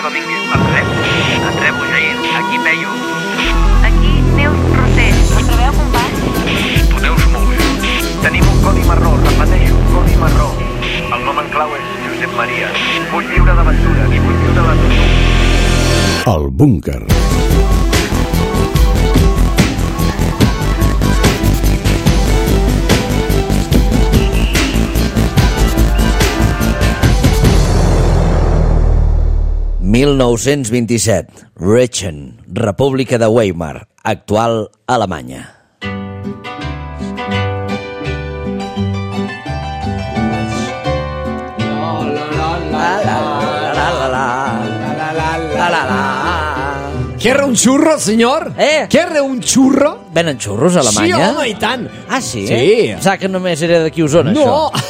Domínguez, Entrevo, Jair, aquí Peyu. Aquí Neus Rosell. Em trobeu company? Tu Neus, molt bé. Tenim un codi marró, repeteixo, codi marró. El nom en clau és Josep Maria. Vull viure d'aventures, vull viure de tot. El búnquer. «1927, Rechen, República de Weimar, actual Alemanya». ¿Quiere un churro, señor? ¿Quiere un churro? Venen xurros a Alemanya? Sí, home, i tant. Ah, sí? Sí. Pensava que només era d'aquí a Osona, No. això.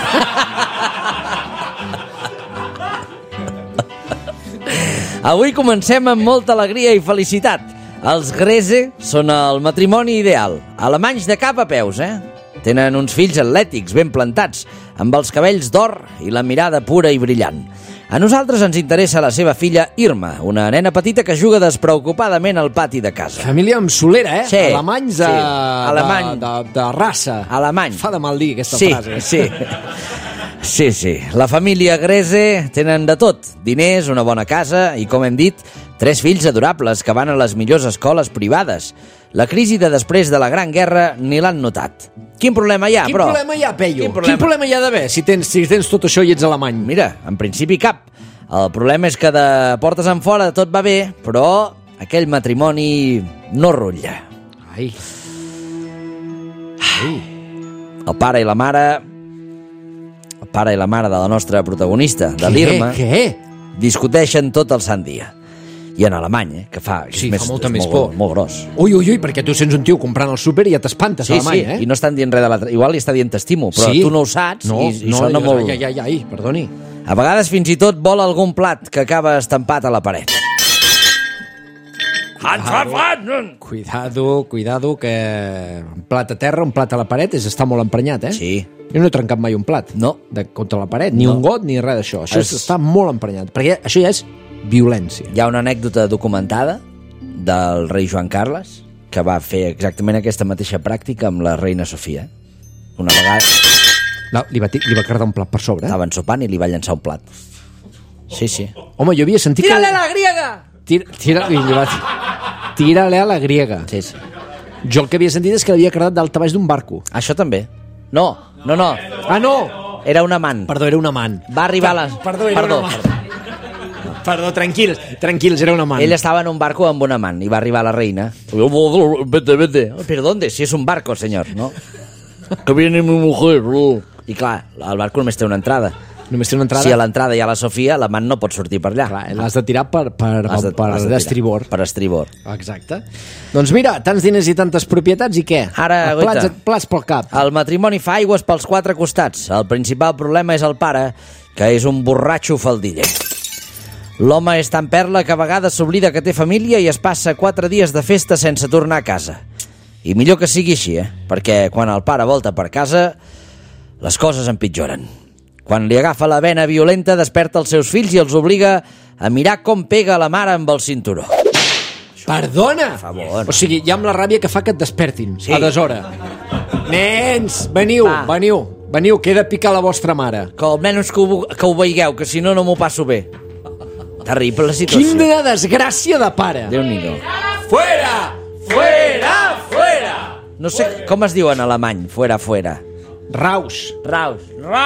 Avui comencem amb molta alegria i felicitat. Els Grese són el matrimoni ideal. Alemanys de cap a peus, Tenen uns fills atlètics, ben plantats, amb els cabells d'or i la mirada pura i brillant. A nosaltres ens interessa la seva filla Irma, una nena petita que juga despreocupadament al pati de casa. Família amb solera, Sí, Alemanys sí. Alemany. de raça. Alemany. Fa de mal dir aquesta Sí, frase. sí. La família Grese tenen de tot. Diners, una bona casa i, com hem dit, 3 fills adorables que van a les millors escoles privades. La crisi de després de la Gran Guerra ni l'han notat. Quin problema hi ha, Quin però? problema hi ha, Peyu? Quin problema? Quin problema hi ha d'haver si tens tot això i ets alemany? Mira, en principi cap. El problema és que de portes en fora tot va bé, però aquell matrimoni no rutlla. Ai. El pare i la mare de la nostra protagonista, de l'Irma, Què? discuteixen tot el sant dia. I en alemany, que fa... Sí, és fa molta és més molt, por. Molt gros. Ui, perquè tu sents un tio comprant al súper i ja t'espantes a alemany, I no estan dient res de l'altre. Igual li està dient t'estimo, però Sí. tu no ho saps i sona molt... Ai, perdoni. A vegades fins i tot vola algun plat que acaba estampat a la paret. Cuidado, que un plat a terra, un plat a la paret és estar molt emprenyat, Sí. Jo no he trencat mai un plat. No. Contra la paret, ni un got, ni res d'això. Això és estar molt emprenyat, perquè això ja és violència. Hi ha una anècdota documentada del rei Joan Carles que va fer exactament aquesta mateixa pràctica amb la reina Sofia. Una vegada Li va cardar un plat per sobre. estaven sopant i li va llançar un plat. Sí. Home, jo havia sentit Tira-li a la griega! Tira-li a la griega. Sí. Jo el que havia sentit és que l'havia cardat dalt a baix d'un barco. Això també. No. Ah, no! Era un amant. Perdó, era un amant. Va arribar a les... Perdó, tranquils, era un amant. Ell estava en un barco amb un amant i va arribar la reina. Vete. ¿Pero dónde? Si es un barco, señor, ¿no? Que viene mi mujer. I clar, el barco només té una entrada. Només té una entrada. Si a l'entrada hi ha la Sofia, l'amant no pot sortir per allà. Clar, l'has de tirar per Has de tirar estribor. Per estribor. Exacte. Doncs mira, tants diners i tantes propietats i què? Ara, plats pel cap. El matrimoni fa aigües pels 4 costats. El principal problema és el pare, que és un borratxo faldiller. L'home és tan perla que a vegades s'oblida que té família i es passa 4 dies de festa sense tornar a casa. I millor que sigui així, perquè quan el pare volta per casa, les coses empitjoren. Quan li agafa la vena violenta, desperta els seus fills i els obliga a mirar com pega la mare amb el cinturó. Perdona! Per favor. O sigui, ja amb la ràbia que fa que et despertin Sí. a deshora. Nens, veniu, que he de picar la vostra mare. Que almenys que ho veigueu, que si no, no m'ho passo bé. Terrible situació. Quina desgràcia de pare. Déu-n'hi-do. Fuera! No sé com es diu en alemany, fuera. Raus. Raus.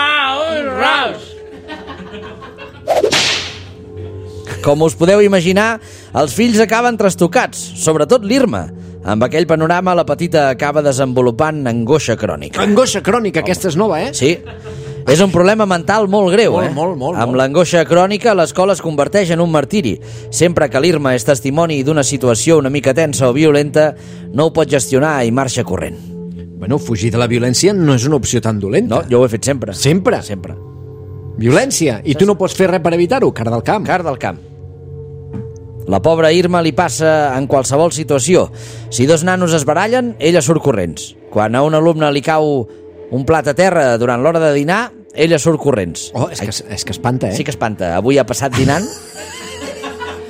Com us podeu imaginar, els fills acaben trastocats, sobretot l'Irma. Amb aquell panorama, la petita acaba desenvolupant angoixa crònica. Angoixa crònica, aquesta és nova, Sí, és un problema mental molt greu, Molt. Amb l'angoixa crònica, l'escola es converteix en un martiri. Sempre que l'Irma és testimoni d'una situació una mica tensa o violenta, no ho pot gestionar i marxa corrent. Bueno, fugir de la violència no és una opció tan dolenta. No, jo ho he fet sempre. Sempre? Sempre. Violència. I tu no pots fer res per evitar-ho, cara del camp. Car del camp. La pobra Irma li passa en qualsevol situació. Si 2 nanos es barallen, ella surt corrents. Quan a un alumne li cau un plat a terra durant l'hora de dinar, ella surt corrents. Oh, és que espanta, Sí que espanta. Avui ha passat dinant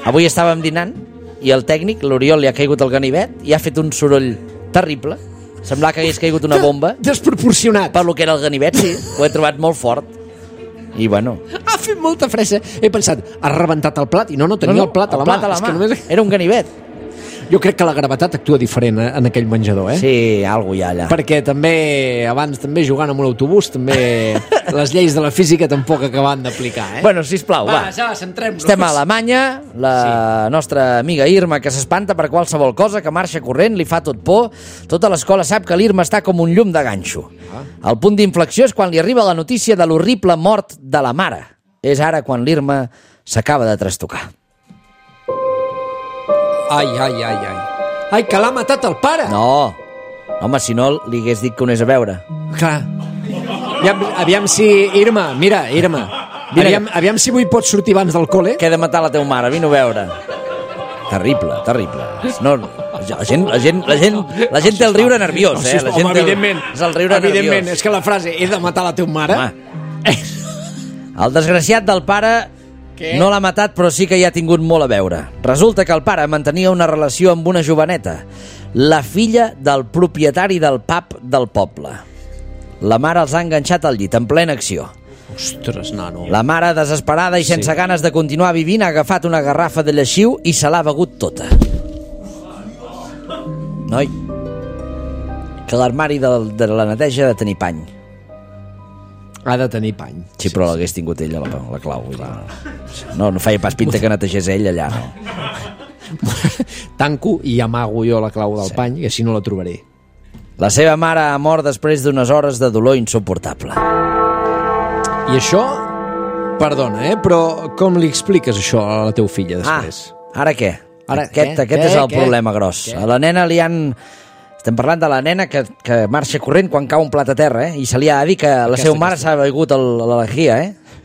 Avui estàvem dinant i el tècnic, l'Oriol, li ha caigut el ganivet i ha fet un soroll terrible. Semblava que hagués caigut una bomba. Desproporcionat. Per lo que era el ganivet, sí. Ho he trobat molt fort. I bueno... Ha fet molta fressa. He pensat, ha rebentat el plat i no tenia el plat a la mà. És que només... Era un ganivet. Jo crec que la gravetat actua diferent en aquell menjador, eh? Sí, alguna hi ha allà. Perquè abans jugant amb un autobús, també les lleis de la física tampoc acaben d'aplicar, eh? Bueno, sisplau, va. Centrem-nos. Estem a Alemanya, la nostra amiga Irma, que s'espanta per qualsevol cosa, que marxa corrent, li fa tot por. Tota l'escola sap que l'Irma està com un llum de ganxo. El punt d'inflexió és quan li arriba la notícia de l'horrible mort de la mare. És ara quan l'Irma s'acaba de trastocar. Ai, que l'ha matat el pare! No, home, si no li hagués dit que ho anés a veure. Clar. Aviam si... Irma, aviam si avui pots sortir abans del col·le. Que he de matar la teva mare, vine a veure. Terrible. No, la gent té el riure nerviós, eh? La gent evidentment. És el riure nerviós. Evidentment, és que la frase he de matar la teva mare... El desgraciat del pare... Què? No l'ha matat, però sí que hi ha tingut molt a veure. Resulta que el pare mantenia una relació amb una joveneta, la filla del propietari del pub del poble. La mare els ha enganxat al llit, en plena acció. Ostres, nano. La mare, desesperada i sense ganes de continuar vivint, ha agafat una garrafa de lleixiu i se l'ha begut tota. Noi, que l'armari de la neteja ha de tenir pany. Ha de tenir pany. Sí, però l'hagués tingut ella, la clau. No feia pas pinta que netegés ell allà, no. Tanco i amago jo la clau del pany i així no la trobaré. La seva mare ha mort després d'unes hores de dolor insuportable. I això, perdona, però com li expliques això a la teva filla després? Ara què? Aquest és el problema gros. A la nena li han... Estem parlant de la nena que marxa corrent quan cau un plat a terra, i se li ha de dir que la seva mare s'ha begut l'allergia,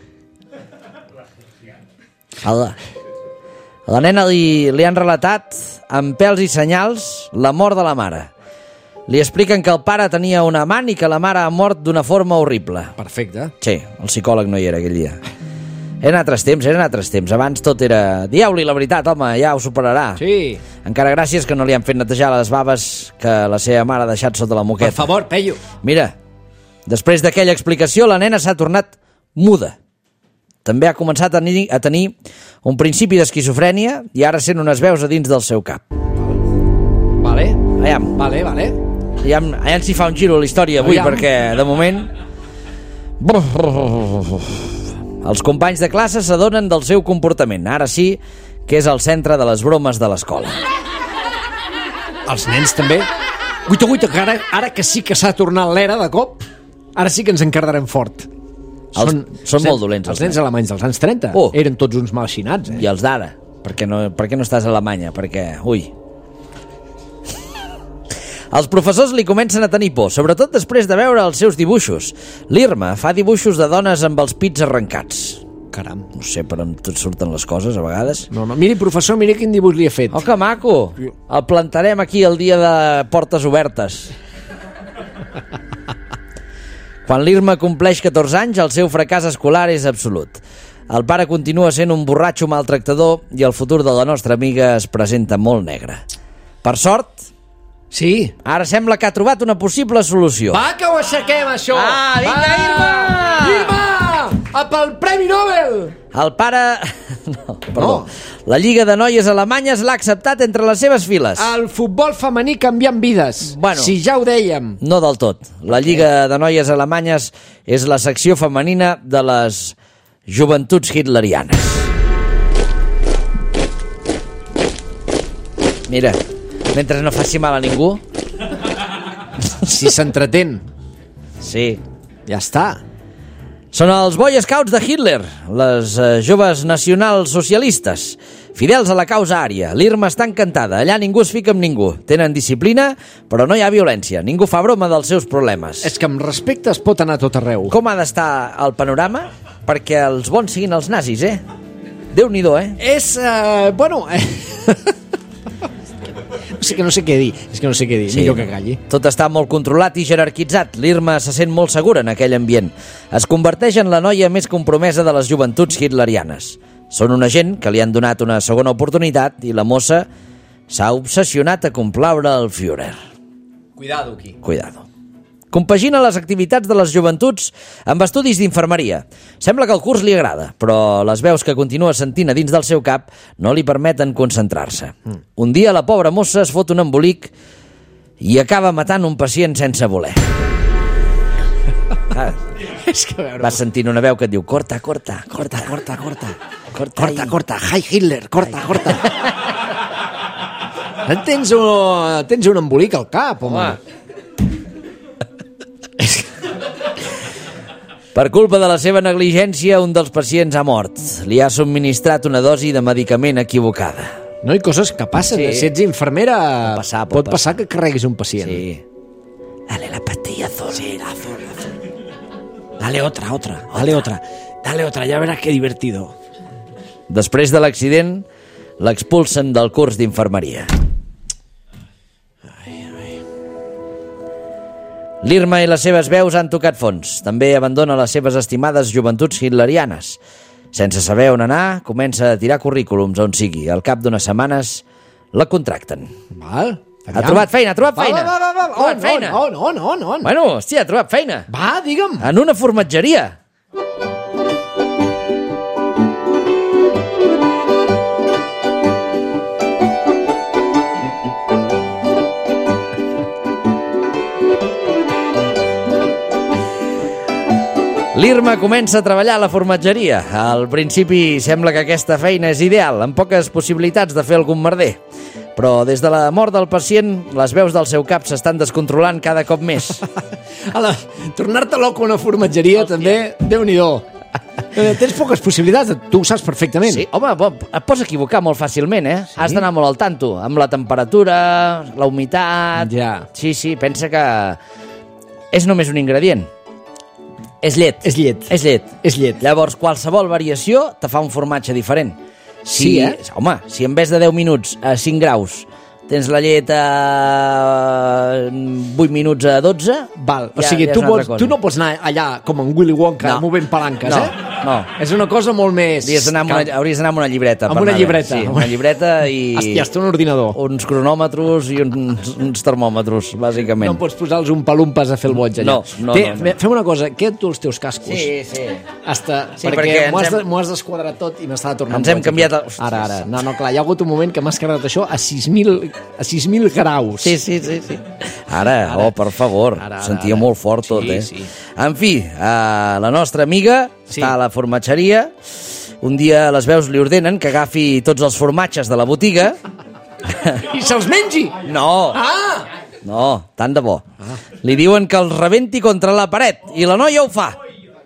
A la nena li han relatat, amb pèls i senyals, la mort de la mare. Li expliquen que el pare tenia un amant i que la mare ha mort d'una forma horrible. Perfecte. Sí, el psicòleg no hi era aquell dia. Eren altres temps. Abans tot era... Dieu-li la veritat, home, ja ho superarà. Sí. Encara gràcies que no li han fet netejar les baves que la seva mare ha deixat sota la moqueta. Per favor, Peyu. Mira, després d'aquella explicació, la nena s'ha tornat muda. També ha començat a tenir un principi d'esquizofrènia i ara sent unes veus a dins del seu cap. Vale. Vale. Aviam si fa un giro a la història avui, perquè, de moment... Els companys de classe s'adonen del seu comportament. Ara sí que és el centre de les bromes de l'escola. Els nens també? Guita, que ara que sí que s'ha tornat l'era de cop, ara sí que ens encardarem fort. Són molt dolents. Els nens alemanys dels anys 30 eren tots uns malxinats, I els d'ara? Per què no estàs a Alemanya? Perquè, Els professors li comencen a tenir por, sobretot després de veure els seus dibuixos. L'Irma fa dibuixos de dones amb els pits arrencats. Caram. No sé per on tot surten les coses, a vegades. No. Miri, professor, miri quin dibuix li he fet. Oh, que maco! El plantarem aquí el dia de portes obertes. Quan l'Irma compleix 14 anys, el seu fracàs escolar és absolut. El pare continua sent un borratxo maltractador i el futur de la nostra amiga es presenta molt negre. Per sort... Sí. Ara sembla que ha trobat una possible solució. Va, que ho aixequem, això! Vinga, Irma! Irma! Pel Premi Nobel! El pare... No. La Lliga de Noies Alemanyes l'ha acceptat entre les seves files. El futbol femení canviant vides. Bueno, si ja ho dèiem. No del tot. La Lliga de Noies Alemanyes és la secció femenina de les joventuts hitlerianes. Mira... Mentre no faci mal a ningú. Si s'entretén. Sí. Ja està. Són els Boy Scouts de Hitler, les joves nacionals socialistes, fidels a la causa ària. L'Irma està encantada, allà ningú es fica amb ningú. Tenen disciplina, però no hi ha violència. Ningú fa broma dels seus problemes. És que amb respecte es pot anar a tot arreu. Com ha d'estar el panorama? Perquè els bons siguin els nazis, Déu-n'hi-do, És, bueno... És que no sé què dir, sí. Millor que calli. Tot està molt controlat i jerarquitzat. L'Irma se sent molt segura en aquell ambient. Es converteix en la noia més compromesa de les joventuts hitlerianes. Són una gent que li han donat una segona oportunitat i la mossa s'ha obsessionat a complaure el Führer. Cuidado, aquí. Cuidado. Compagina les activitats de les joventuts amb estudis d'infermeria. Sembla que el curs li agrada, però les veus que continua sentint a dins del seu cap no li permeten concentrar-se. Un dia la pobra mossa es fot un embolic i acaba matant un pacient sense voler. És que a veure... Vas sentint una veu que et diu corta, corta, corta, Corta, corta. corta, Corta, corta. Hi Hitler, corta, corta. Tens un embolic al cap, home. Per culpa de la seva negligència, un dels pacients ha mort. Li ha subministrat una dosi de medicament equivocada. No hi ha coses que passen. Sí. Si ets infermera, Pot passar que carreguis un pacient. Sí. Dale la pastilla azul. Sí, azul. Dale otra. Dale otra, ya verás qué divertido. Després de l'accident, l'expulsen del curs d'infermeria. L'Irma i les seves veus han tocat fons. També abandona les seves estimades joventuts hitlerianes. Sense saber on anar, comença a tirar currículums on sigui. Al cap d'unes setmanes la contracten. Val. Ha trobat feina, ha trobat feina. Va. Ha trobat feina. On? Bueno, hòstia, ha trobat feina. Va, digue'm. En una formatgeria. L'Irma comença a treballar a la formatgeria. Al principi sembla que aquesta feina és ideal, amb poques possibilitats de fer algun merder. Però des de la mort del pacient, les veus del seu cap s'estan descontrolant cada cop més. Tornar-te loco a una formatgeria, també, Déu-n'hi-do. Tens poques possibilitats, tu ho saps perfectament. Sí, home, et pots equivocar molt fàcilment, eh? Sí? Has d'anar molt al tanto, amb la temperatura, la humitat... Ja. Sí, pensa que és només un ingredient. És llet. És llet. És llet. És llet. Llavors, qualsevol variació te fa un formatge diferent. Sí, eh? Home, si en vez de 10 minuts a 5 graus tens la llet a 8 minuts a 12... Val, o sigui, tu no pots anar allà com en Willy Wonka movent palanques, No. És una cosa molt més... Hauries d'anar amb una llibreta. Amb una llibreta. Sí, una llibreta i... Hòstia, un ordinador. Uns cronòmetres i uns termòmetres, bàsicament. No em pots posar-los un palumpes a fer el boig allà. No. Fem una cosa, queda't tu els teus cascos. Sí. Perquè m'ho has desquadrat tot i m'està tornant ens hem canviat... Ara. No, clar, hi ha hagut un moment que m'has carregat això a 6.000 graus. Sí. Ara, per favor, sentia molt fort tot, eh? Sí. En fi, la nostra amiga està a la formatgeria. Un dia les veus li ordenen que agafi tots els formatges de la botiga. I se'ls mengi? No. No, tant de bo. Li diuen que els rebenti contra la paret i la noia ho fa.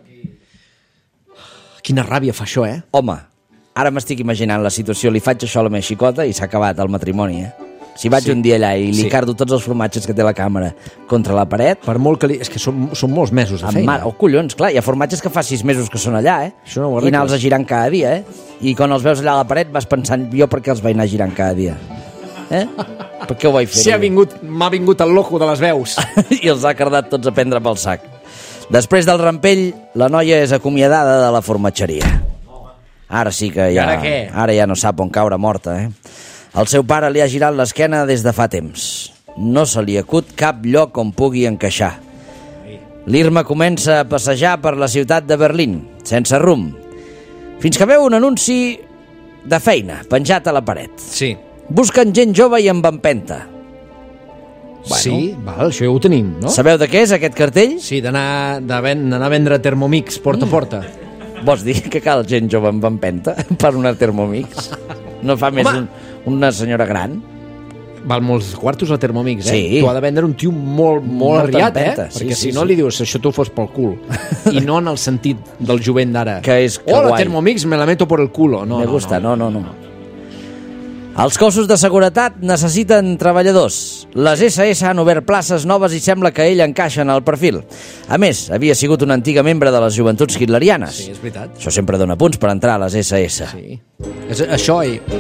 Quina ràbia fa això, Home, ara m'estic imaginant la situació. Li faig això a la meva xicota i s'ha acabat el matrimoni, Si vaig un dia allà i li cardo tots els formatges que té la càmera contra la paret... Per molt que És que són molts mesos de feina. Collons, clar, hi ha formatges que fa 6 mesos que són allà, Això no ho I anar-los girant cada dia, I quan els veus allà a la paret vas pensant, jo per què els vaig anar girant cada dia? Per què ho vaig fer? M'ha vingut el loco de les veus. I els ha cardat tots a prendre pel sac. Després del rampell, la noia és acomiadada de la formatgeria. Ara sí que ja... Ara ja no sap on caure morta, El seu pare li ha girat l'esquena des de fa temps. No se li acut cap lloc on pugui encaixar. L'Irma comença a passejar per la ciutat de Berlín, sense rumb, fins que veu un anunci de feina penjat a la paret. Sí. Busquen gent jove i amb empenta. Sí, això ja ho tenim, no? Sabeu de què és aquest cartell? Sí, d'anar a vendre Thermomix porta a porta. Vols dir que cal gent jove amb empenta per una Thermomix? No fa més una senyora gran? Val molts quartos a Thermomix, Sí. Tu ha de vendre un tio molt arriat, empenta. Perquè si no li dius, això t'ho fos pel cul. I no en el sentit del jovent d'ara. Que és que Hola, Thermomix, me la meto por el culo. Me gusta, no. Els cossos de seguretat necessiten treballadors. Les SS han obert places noves i sembla que ell encaixa en el perfil. A més, havia sigut una antiga membre de les joventuts hitlerianes. Sí, és veritat. Això sempre dona punts per entrar a les SS. Sí. Això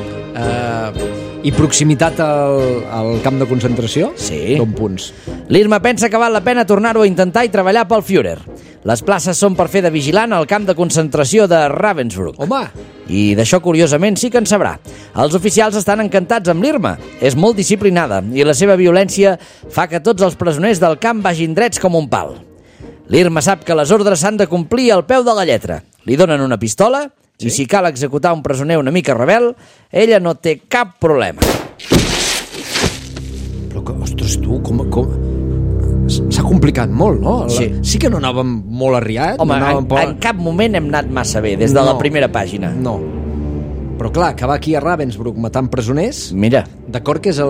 i proximitat al camp de concentració, Sí. Don punts. L'Irma pensa que val la pena tornar-ho a intentar i treballar pel Führer. Les places són per fer de vigilant al camp de concentració de Ravensbrück. Home, I d'això, curiosament, sí que en sabrà. Els oficials estan encantats amb l'Irma. És molt disciplinada i la seva violència fa que tots els presoners del camp vagin drets com un pal. L'Irma sap que les ordres s'han de complir al peu de la lletra. Li donen una pistola i si cal executar un presoner una mica rebel, ella no té cap problema. Però, ostres, tu, com... S'ha complicat molt, no? Sí que no anàvem molt arriats. Home, en cap moment hem anat massa bé, des de la primera pàgina. No. Però clar, acabar aquí a Ravensbrück matant presoners... Mira. D'acord que és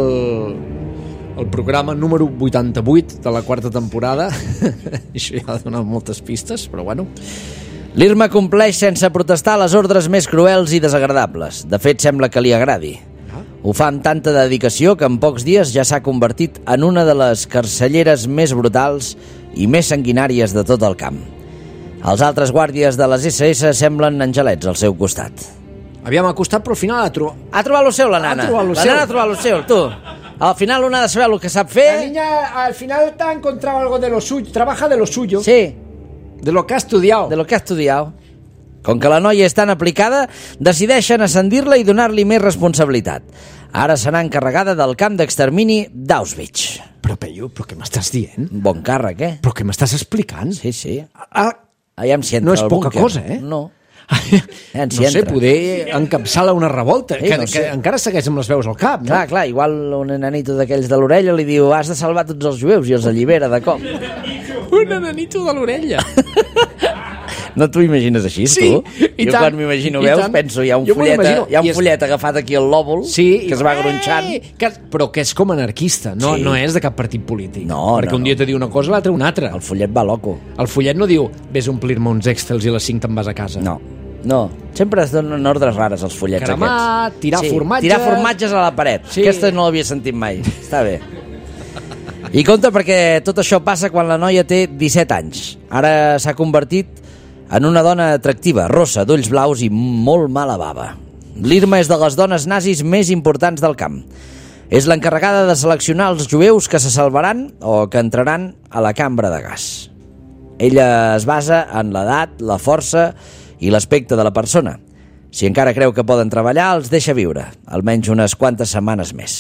el programa número 88 de la quarta temporada. Això ja ha donat moltes pistes, però bueno. L'Irma compleix sense protestar les ordres més cruels i desagradables. De fet, sembla que li agradi. Ho fa amb tanta dedicació que en pocs dies ja s'ha convertit en una de les carcelleres més brutals i més sanguinàries de tot el camp. Els altres guàrdies de les SS semblen angelets al seu costat. Havíem acostat, però al final ha trobat lo seu, la nana. La nana ha trobat lo seu, tu. Al final una ha de saber el que sap fer. La niña al final te ha encontrado algo de lo suyo. Trabaja de lo suyo. Sí. De lo que ha estudiado. De lo que ha estudiado. Com que la noia és tan aplicada, decideixen ascendir-la i donar-li més responsabilitat. Ara serà encarregada del camp d'extermini d'Auschwitz. Però, Peyu, però què m'estàs dient? Bon càrrec, Però què m'estàs explicant? Sí, sí. Aviam si entra no és poca cosa, No. Ja no sé, poder encapçala una revolta, sí, que encara segueix amb les veus al cap, no? Clar, igual un nanito d'aquells de l'orella li diu has de salvar tots els jueus i els allibera de cop. Un nanito de l'orella. No t'ho imagines així, sí, tu? Jo quan m'imagino veus penso hi ha un follet agafat aquí al lòbul que es va gronxant. Però que és com anarquista, no és de cap partit polític. Perquè un dia te diu una cosa, l'altre una altra. El follet va loco. El follet no diu vés a omplir-me uns Excels i a les 5 te'n vas a casa. No, sempre es donen ordres rares els follets aquests. Tirar formatges... Tirar formatges a la paret. Aquesta no l'havia sentit mai. Està bé. I compte perquè tot això passa quan la noia té 17 anys. Ara s'ha convertit en una dona atractiva, rossa, d'ulls blaus i molt mala bava. L'Irma és de les dones nazis més importants del camp. És l'encarregada de seleccionar els jueus que se salvaran o que entraran a la cambra de gas. Ella es basa en l'edat, la força i l'aspecte de la persona. Si encara creu que poden treballar, els deixa viure, almenys unes quantes setmanes més.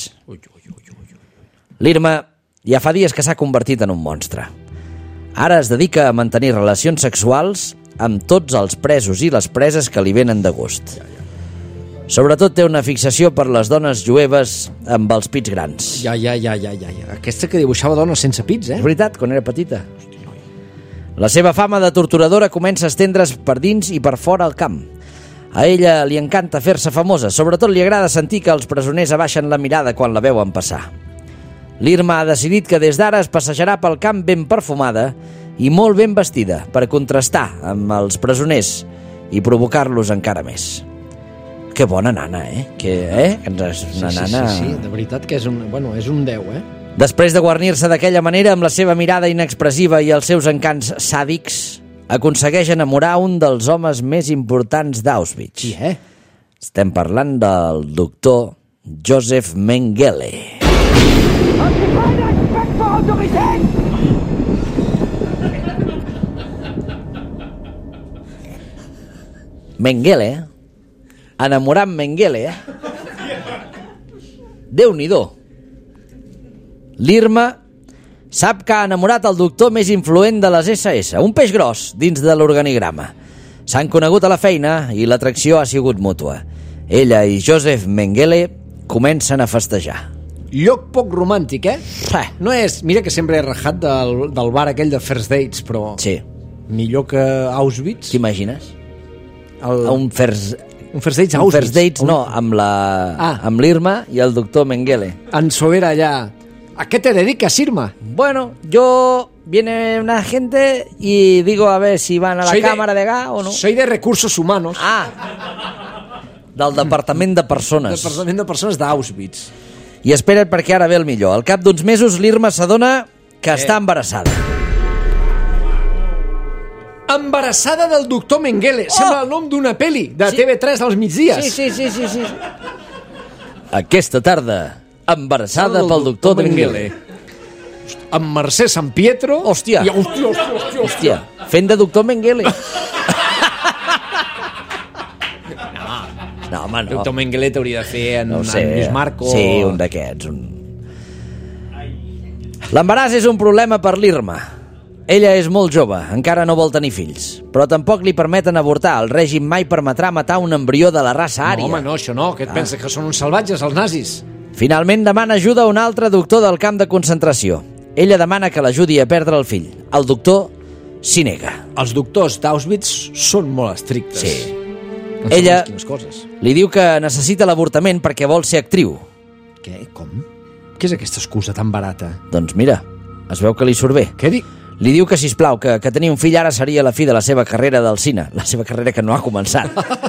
L'Irma ja fa dies que s'ha convertit en un monstre. Ara es dedica a mantenir relacions sexuals amb tots els presos i les preses que li venen de gust. Sobretot té una fixació per les dones jueves amb els pits grans. Ja. Aquesta que dibuixava dones sense pits, És veritat, quan era petita. La seva fama de torturadora comença a estendre's per dins i per fora al camp. A ella li encanta fer-se famosa, sobretot li agrada sentir que els presoners abaixen la mirada quan la veuen passar. L'Irma ha decidit que des d'ara es passejarà pel camp ben perfumada i molt ben vestida per contrastar amb els presoners i provocar-los encara més. Que bona nana, Que és una nana... Sí, de veritat que és un 10, Després de guarnir-se d'aquella manera amb la seva mirada inexpressiva i els seus encants sàdics, aconsegueix enamorar un dels homes més importants d'Auschwitz. Qui, Estem parlant del doctor Josef Mengele. Mengele, enamorant Mengele, Déu-n'hi-do. L'Irma sap que ha enamorat el doctor més influent de les SS, un peix gros dins de l'organigrama. S'han conegut a la feina i l'atracció ha sigut mútua. Ella i Josef Mengele comencen a festejar. Lloc poc romàntic, No és... Mira que sempre he rajat del bar aquell de First Dates, però... Sí. Millor que Auschwitz. T'imagines? Un First Dates Auschwitz. Un First Dates, no, amb l'Irma i el doctor Mengele. En Sobera allà. ¿A qué te dedicas, Irma? Bueno, viene una gente y digo a ver si van a la cámara de gas o no. Soy de recursos humanos. Del Departament de Persones. Departament de Persones d'Auschwitz. I espera't perquè ara ve el millor. Al cap d'uns mesos l'Irma s'adona que està embarassada. Embarassada del doctor Mengele. Sembla el nom d'una pel·li de TV3 dels migdies. Sí. Aquesta tarda, embarassada pel doctor Mengele. Amb Mercè San Pietro. Hòstia, fent de doctor Mengele. No, home, no. Doctor Mengele t'hauria de fer en Lluís Marco. Sí, un d'aquests. L'embaràs és un problema per l'Irma. Ella és molt jove, encara no vol tenir fills, però tampoc li permeten avortar. El règim mai permetrà matar un embrió de la raça ària. No, home, no, això no. Què et penses, que són uns salvatges, els nazis? Finalment demana ajuda a un altre doctor del camp de concentració. Ella demana que l'ajudi a perdre el fill. El doctor s'hi nega. Els doctors d'Auschwitz són molt estrictes. Sí. No Ella quines coses. li diu que necessita l'avortament perquè vol ser actriu. Què? Com? Què és aquesta excusa tan barata? Doncs mira, es veu que li surt bé. Què dic? Li diu que, sisplau, que tenir un fill ara seria la fi de la seva carrera del cine, la seva carrera que no ha començat.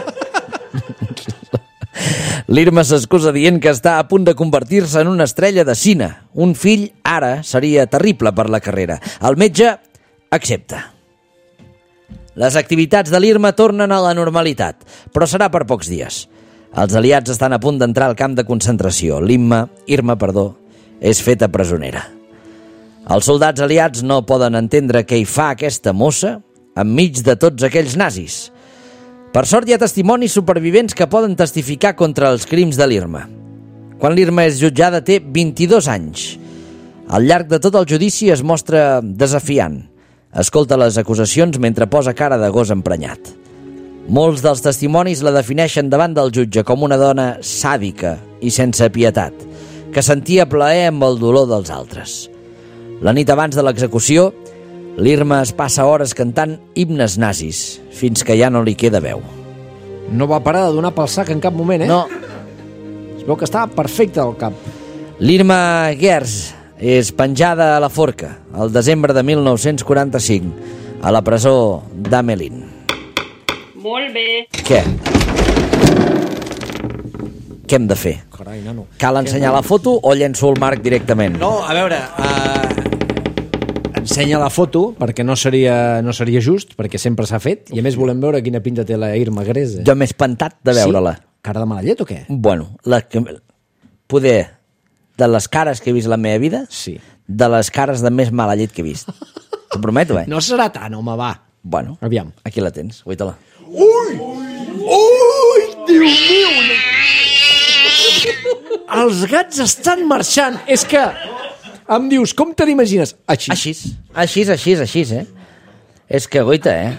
L'Irma s'excusa dient que està a punt de convertir-se en una estrella de cine. Un fill ara seria terrible per la carrera. El metge accepta. Les activitats de l'Irma tornen a la normalitat, però serà per pocs dies. Els aliats estan a punt d'entrar al camp de concentració. Irma, és feta presonera. Els soldats aliats no poden entendre què hi fa aquesta mossa enmig de tots aquells nazis. Per sort hi ha testimonis supervivents que poden testificar contra els crims de l'Irma. Quan l'Irma és jutjada té 22 anys. Al llarg de tot el judici es mostra desafiant. Escolta les acusacions mentre posa cara de gos emprenyat. Molts dels testimonis la defineixen davant del jutge com una dona sàdica i sense pietat, que sentia plaer amb el dolor dels altres. La nit abans de l'execució, l'Irma es passa hores cantant himnes nazis, fins que ja no li queda veu. No va parar de donar pel sac en cap moment, eh? No. Es veu que estava perfecte al cap. L'Irma Gers és penjada a la forca el desembre de 1945 a la presó d'Amelin. Molt bé. Què? Què hem de fer? Carai, nano. Cal ensenyar la foto o llenço el marc directament? No, a veure, ensenya la foto, perquè no seria just, perquè sempre s'ha fet, i a més volem veure quina pinta té la Irma Gres. Jo m'he espantat de veure-la. Sí? Cara de mala llet o què? Bueno, poder de les cares que he vist la meva vida, Sí. de les cares de més mala llet que he vist. T'ho prometo, eh? No serà tant, home, va. Bueno, Aviam. aquí la tens, guaita-la. Ui, Déu meu! Els gats estan marxant. És que em dius, com te l'imagines? Així, eh? És que, goita, eh?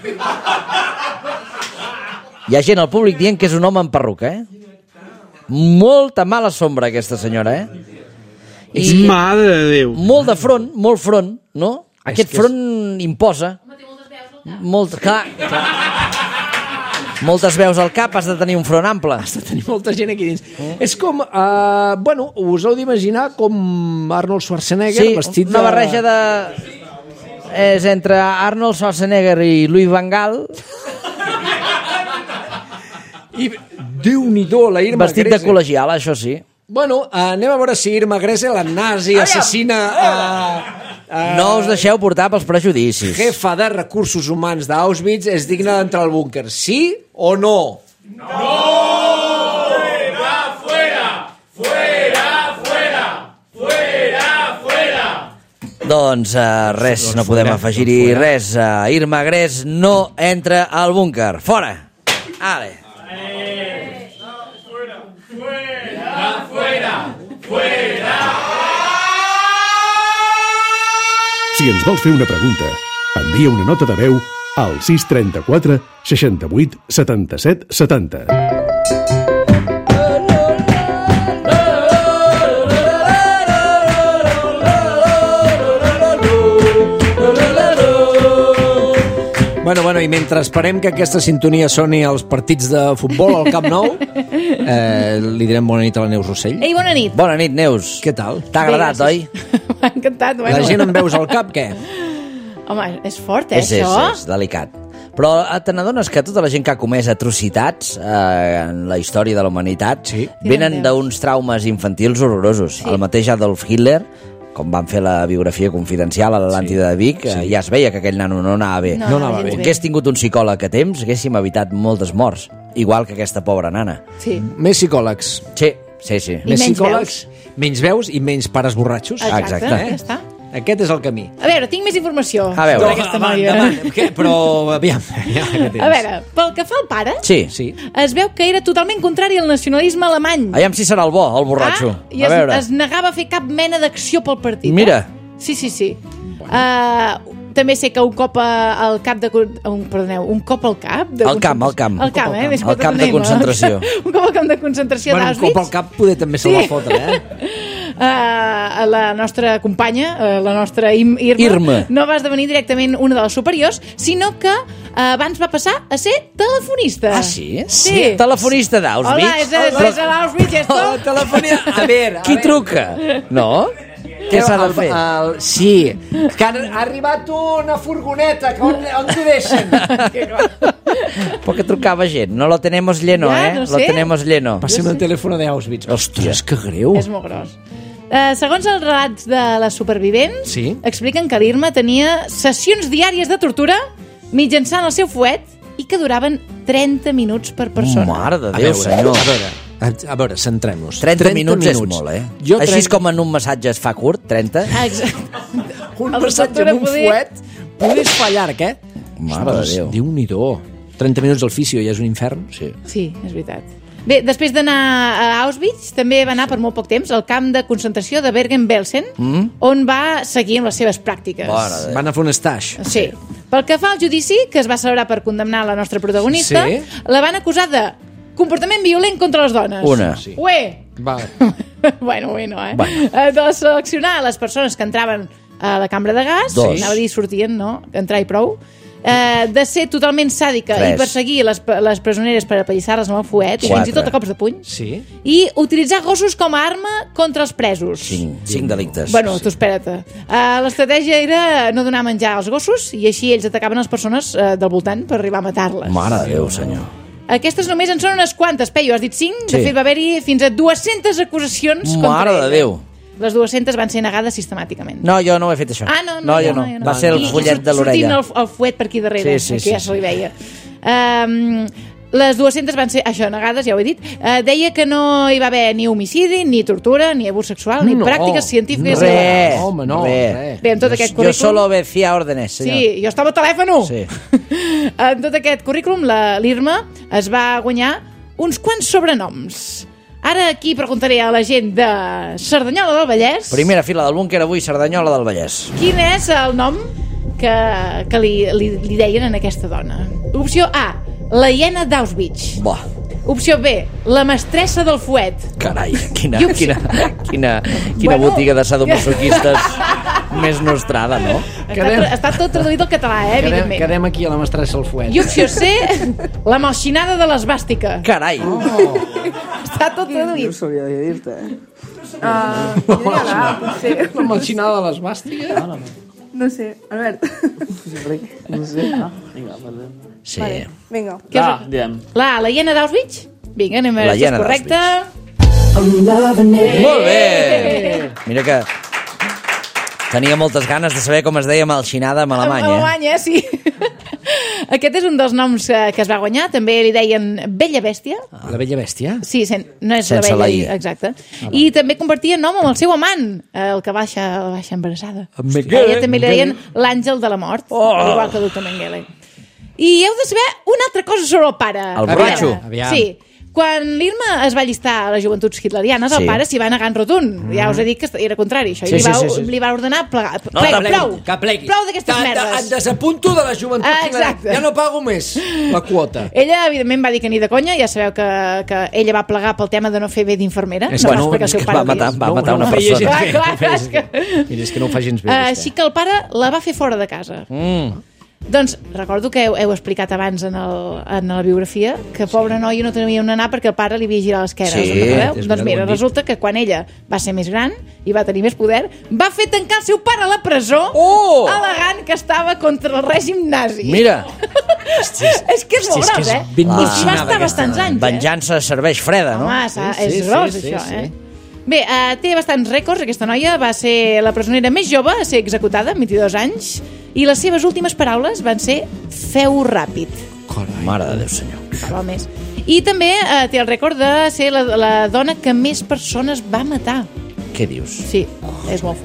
Hi ha gent al públic dient que és un home amb perruca, eh? Molta mala sombra, aquesta senyora, eh? Mare de Déu. Molt de front, molt front, no? Aquest front imposa. Clar. Moltes veus al cap, has de tenir un front ample. Has de tenir molta gent aquí dins. És com, bueno, us heu d'imaginar com Arnold Schwarzenegger vestit una barreja de... És entre Arnold Schwarzenegger i Louis van Gaal. I Déu-n'hi-do, la Irma Vestit Grese. de col·legial, això sí. Bueno, anem a veure si Irma Grese, la nazi, assassina... No us deixeu portar pels prejudicis. Jefa de recursos humans d'Auschwitz és digna d'entrar al búnquer. Sí o no? Doncs res, no podem afegir-hi res. Irma Gres no entra al búnquer. Fora! Ale. Si ens vols fer una pregunta, envia una nota de veu al 634 68 77 70. Bueno, i mentre esperem que aquesta sintonia soni als partits de futbol al Camp Nou, li direm bona nit a la Neus Rossell. Ei, bona nit. Bona nit, Neus. Què tal? T'ha agradat, oi? M'ha encantat. Bueno. La gent amb veus al cap, què? Home, és fort, això? És delicat. Però te n'adones que tota la gent que ha comès atrocitats en la història de la humanitat venen d'uns traumes infantils horrorosos. El mateix Adolf Hitler, com van fer la biografia confidencial a l'Atlàntida de Vic, ja es veia que aquell nano no anava bé. No anava bé. Si hagués tingut un psicòleg a temps, haguéssim evitat moltes morts, igual que aquesta pobra nana. Sí. Més psicòlegs. Sí. I Més menys psicòlegs, menys veus i menys pares borratxos. Exacte. Ja està. Aquest és el camí. A veure, tinc més informació. A veure. sobre aquesta noia. Però, aviam, ja que tens. A veure, pel que fa al pare, Sí. es veu que era totalment contrari al nacionalisme alemany. Aviam si serà el bo, el borratxo. I A veure. es negava a fer cap mena d'acció pel partit. Mira. Sí. També sé que un cop al cap de... un cop al cap... Al camp. Al camp, Al camp de concentració. Un cop al camp de concentració Bueno, un d'Auschwitz. cop al cap poder també se la fotre, eh? La nostra companya, la nostra Irma, no va esdevenir directament una de les superiors, sinó que abans va passar a ser telefonista. Ah, sí? Sí. Telefonista d'Auschwitz? Hola, és a l'Auschwitz, esto? La telefonia... A veure... Qui truca? No? Què s'ha de fer? Sí, que ha arribat una furgoneta, que on t'ho deixen? Perquè trucava gent. No lo tenemos lleno, Ja, no Lo sé. tenemos lleno. Passem el telèfon d'Auschwitz. Ostres, que greu. És molt gros. Segons els relats de les supervivents, Sí. expliquen que l'Irma tenia sessions diàries de tortura mitjançant el seu fuet i que duraven 30 minuts per persona. Mare de Déu, senyor. A veure, centrem-nos. 30 minuts és molt, Jo Així com en un massatge es fa curt, 30. Exacte. Un El massatge tortura amb un poder- fuet podes fallar, què? Mare de Déu. Déu-n'hi-do. 30 minuts al fisio ja és un infern. Sí. Sí, és veritat. Bé, després d'anar a Auschwitz, també va anar per molt poc temps al camp de concentració de Bergen-Belsen, on va seguir amb les seves pràctiques. Mare de Déu. Van a fer un stash. Sí. Pel que fa al judici, que es va celebrar per condemnar la nostra protagonista, Sí. la van acusar de comportament violent contra les dones. Una. Sí. Ué! Va. bueno, no, de seleccionar les persones que entraven a la cambra de gas, Dos. anava a dir sortien, no? Entrar i prou. De ser totalment sàdica Tres. i perseguir les presoneres per apallissar-les amb el fuet, i fins i tot a cops de puny, Sí. i utilitzar gossos com a arma contra els presos. Cinc delictes. Bueno, tu espera't. L'estratègia era no donar menjar als gossos i així ells atacaven les persones del voltant per arribar a matar-les. Mare de Déu, senyor. Aquestes només en són unes quantes, Peyu, has dit 5? Sí. De fet, va haver-hi fins a 200 acusacions contra Mare de ella. Déu. Les 200 van ser negades sistemàticament. No, jo no ho he fet, això. Ah, no, jo no. Va ser el I fullet de l'orella. sortint el fuet per aquí darrere, Sí, que ja se li veia. Les 200 van ser, això, negades, ja ho he dit. Deia que no hi va haver ni homicidi, ni tortura, ni abús sexual, ni pràctiques científiques. Res. Home, no, res. Bé, amb tot aquest Jo currículum... solo obedecía órdenes, senyor. Sí, jo estava al telèfon. Sí. En tot aquest currículum, l'Irma es va guanyar uns quants sobrenoms. Ara aquí preguntaré a la gent de Cerdanyola del Vallès Primera fila del búnquer, avui Cerdanyola del Vallès. quin és el nom que li deien a aquesta dona. Opció A, la hiena d'Auschwitz. Buah, Opció B, la mestressa del fuet. carai, quina Bueno. botiga de sadomasoquistes més nostrada, no? Està tot traduït al català, evidentment. Quedem aquí a la mestressa al fuet. I opció C, la malxinada de l'esbàstica. Carai. Està tot traduït. sabria dir-te, La malxinada de les bàstigues? No sé, Albert. No sé. Sí. Vinga. Què és la hiena d'Auschwitz? Vinga, anem a veure La si és hiena correcte. Molt bé! Mira que tenia moltes ganes de saber com es deia malxinada en alemany, Alemanya, sí. Aquest és un dels noms que es va guanyar. També li deien Bella Bèstia. La bella bèstia? Sí, no és Sense la la Bella, I. exacte. I també compartia nom amb el seu amant, el que va deixar embarassada. A ella també li deien l'àngel de la mort, igual que el doctor Mengele. I heu de saber una altra cosa sobre el pare. El borratxo. Aviam. Sí. Quan l'Irma es va allistar a les joventuts hitlerianes, el Sí. pare s'hi va negar en rotund. Ja us he dit que era contrari, això. Sí, I sí. li va ordenar plegar. No, plegui. Prou d'aquestes merdes. Et desapunto de la joventut. Exacte. Ja no pago més la quota. Ella, evidentment, va dir que ni de conya. Ja sabeu que ella va plegar pel tema de no fer bé d'infermera. És No que pas no, perquè el és seu que pare va matar, digués. va matar una feia persona. gens bé, Clar, no feia és gens que- bé. Mira, és que no ho fa gens bé. Així que el pare la va fer fora de casa. Doncs recordo que heu explicat abans en la biografia que pobra noia no tenia on anar perquè el pare li havia girat l'esquena. Sí, us en recordeu? és Doncs veritat, mira, ho hem dit. resulta que quan ella va ser més gran i va tenir més poder, va fer tancar el seu pare a la presó al·legant que estava contra el règim nazi. Mira, És que és molt gros, eh? ben I s'hi va malxinada estar bastants anys, venjança serveix freda, no? Home, és sí, gros, sí, això, sí. eh? Bé, té bastants rècords. Aquesta noia va ser la presonera més jove a ser executada, amb 22 anys, i les seves últimes paraules van ser feu ràpid. Mare de Déu, senyor. Val més. I també té el rècord de ser la dona que més persones va matar. Què dius? Sí, és molt fort.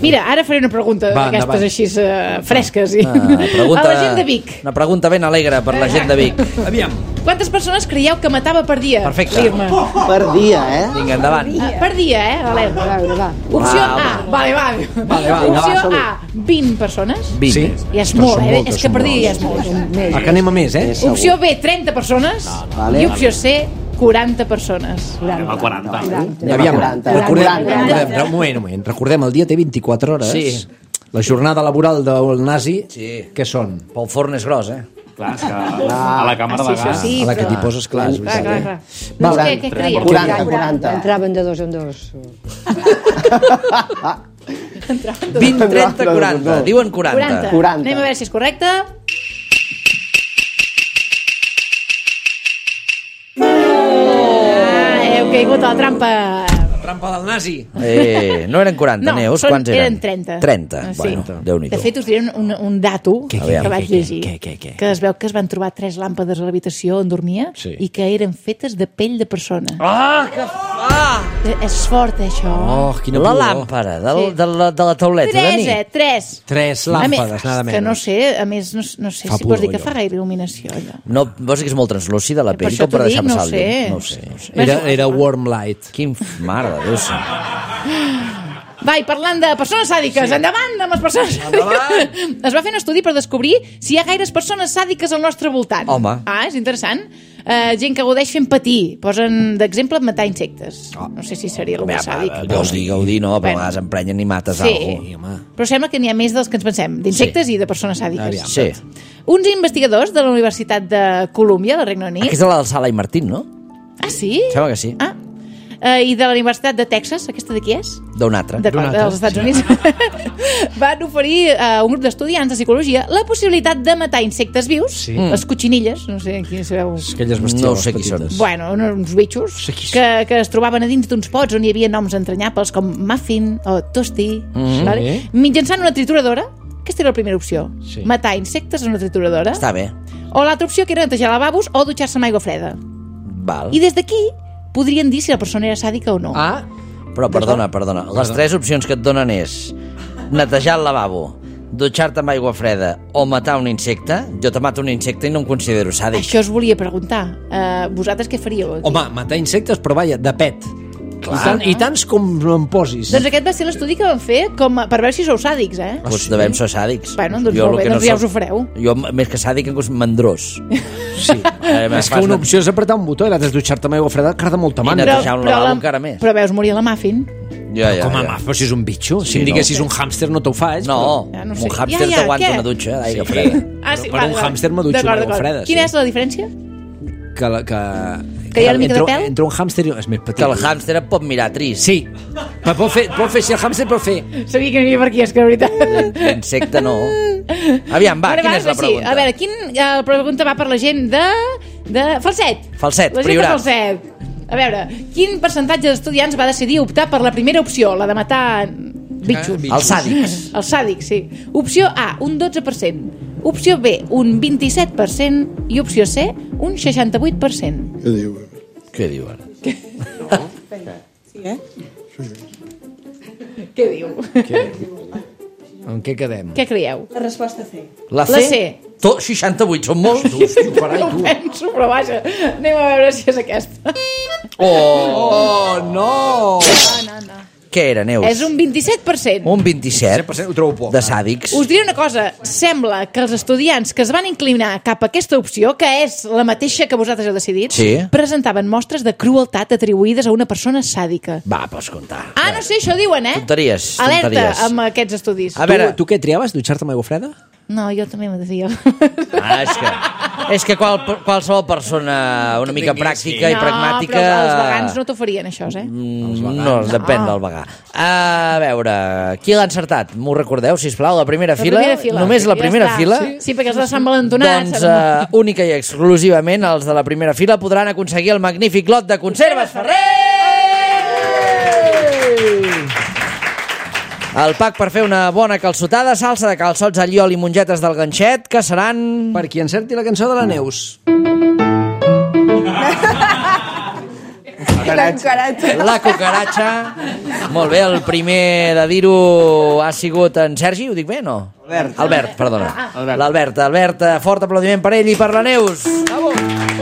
Mira, ara faré una pregunta d'aquestes així fresques. Pregunta, a la gent de Vic. Una pregunta ben alegre per la gent de Vic. Aviam. Quantes persones creieu que matava per dia? Perfecte. Per dia, Vinga, endavant. Per dia, Valeu? Va. Opció A. Vale. Opció A, 20 persones. 20. Sí. Ja és molt, és que per dia ja és molt. Que anem a més, Opció B, 30 persones. I opció C, 40 persones. 40. Aviam, recordem, un moment, recordem, el dia té 24 hores. Sí. La jornada laboral del nazi, què són? Pel forn és gros, Clar, és que a la càmera de gas... A la que t'hi poses, clar. Clar. No, què creieu? 40. Entraven de dos en dos. 20, 30, 40. Diuen 40. 40. Anem a veure si és correcte. Heu caigut a la trampa. Trampa del nazi. No eren 40, Neus, quants eren? 30. 30, bueno, Déu-n'hi-do. De fet, us diré un dato que vaig llegir. Què? Que es veu que es van trobar 3 làmpades a l'habitació on dormia i que eren fetes de pell de persona. És fort, això. Quina La pudor. làmpara de la tauleta de nit. 3. 3 làmpades, nada menys. Que no sé, a més, no sé Fa si pots dir pudor, que fa gaire il·luminació, allò. No, vols dir que és molt translúcida la pell això com per t'ho dic, deixar no passar el sé. llum? No ho sé. Era warm light. Quin mare de Déu. Va, i parlant de persones sàdiques, endavant amb les persones sàdiques. Es va fer un estudi per descobrir si hi ha gaires persones sàdiques al nostre voltant. Home. És interessant. Gent que gaudeix fent patir. Posen d'exemple matar insectes. No sé si seria el més sàdic. Vols dir gaudir, no? Però a vegades emprenyen i mates algú. Però sembla que n'hi ha més dels que ens pensem, d'insectes i de persones sàdiques. Sí. Uns investigadors de la Universitat de Colúmbia, del Regne Unit... Aquesta és la del Sala i Martín, no? Ah, sí? Sembla que sí. I de la Universitat de Texas, aquesta de qui és? D'un altre. Dels Estats Units. Van oferir a un grup d'estudiants de psicologia la possibilitat de matar insectes vius, les cotxinilles, no sé qui sabeu. Aquelles bestioles No sé qui són. Bueno, uns bitxos que es trobaven a dins d'uns pots on hi havia noms entranyables com muffin o tosti, vale? Mitjançant una trituradora. Aquesta era la primera opció. Matar insectes en una trituradora. Està bé. O l'altra opció que era netejar lavabos o dutxar-se amb aigua freda. Val. I des d'aquí podrien dir si la persona era sàdica o no. Però perdona. Les 3 opcions que et donen és netejar el lavabo, dutxar-te amb aigua freda o matar un insecte. Jo te mato un insecte i no em considero sàdic. Això us volia preguntar. Vosaltres què faríeu? Home, matar insectes, però vaja, de pet. I tants com em posis. Doncs aquest va ser l'estudi que van fer per veure si sou sàdics, Doncs devem ser sàdics. Bueno, doncs molt bé, doncs ja us ho fareu. Jo, més que sàdic, mandrós. Sí. És que una opció és apretar un botó i l'altra és dutxar-te amb aigua freda, que de molta I mandra. netejar un lavabo encara més. Però veus morir la muffin. Com a però si és un bitxo. Si em diguessis un hàmster no t'ho faig. No, un hàmster t'aguanta una dutxa d'aigua freda. Per un hàmster me dutxo amb aigua freda. Quina és la diferència? Que hi ha una mica de pèl? Entre un hàmster és més petit. Que el hàmster et pot mirar trist. Sí, però pot fer, si el hàmster pot fer. Sabia que no hi havia per aquí, és que la veritat. Insecte no. Aviam, quina és la pregunta? A veure, la pregunta va per la gent de Falset. Falset, la gent de Falset. A veure, quin percentatge d'estudiants va decidir optar per la primera opció, la de matar bitxos? Els sàdics. Els sàdics, sí. Opció A, un 12%. Opció B, un 27%. I opció C, un 68%. Què diuen? Sí, Què diu? En què quedem? Què creieu? La resposta C. La C? 68 són molts. No ho penso, però vaja, anem a veure si és aquesta. No! No. Què era, Neus? És un 27%. Un 27% ho trobo poc. de sàdics. Us diré una cosa, sembla que els estudiants que es van inclinar cap a aquesta opció, que és la mateixa que vosaltres heu decidit, presentaven mostres de crueltat atribuïdes a una persona sàdica. Va, pots comptar. No sé, això diuen, Tonteries. Alerta amb aquests estudis. A veure, Tu què triaves? Dutxar-te amb aigua freda? No, jo també m'ho deia. És que qualsevol persona una mica pràctica i pragmàtica... No, però els vegans no t'ho farien, això, No, depèn del vegà. A veure, qui l'ha encertat? M'ho recordeu, sisplau? La primera fila? Només la primera fila? Sí, perquè els de Sant Valentonat... Doncs única i exclusivament els de la primera fila podran aconseguir el magnífic lot de conserves Ferrer! El pack per fer una bona calçotada, salsa de calçots, alliol i mongetes del ganxet, que seran... Per qui encerti la cançó de la Neus. cucaratxa. La cucaratxa. Molt bé, el primer de dir-ho ha sigut en Sergi, ho dic bé, no? Albert, perdona. L'Albert, fort aplaudiment per ell i per la Neus. Bravo.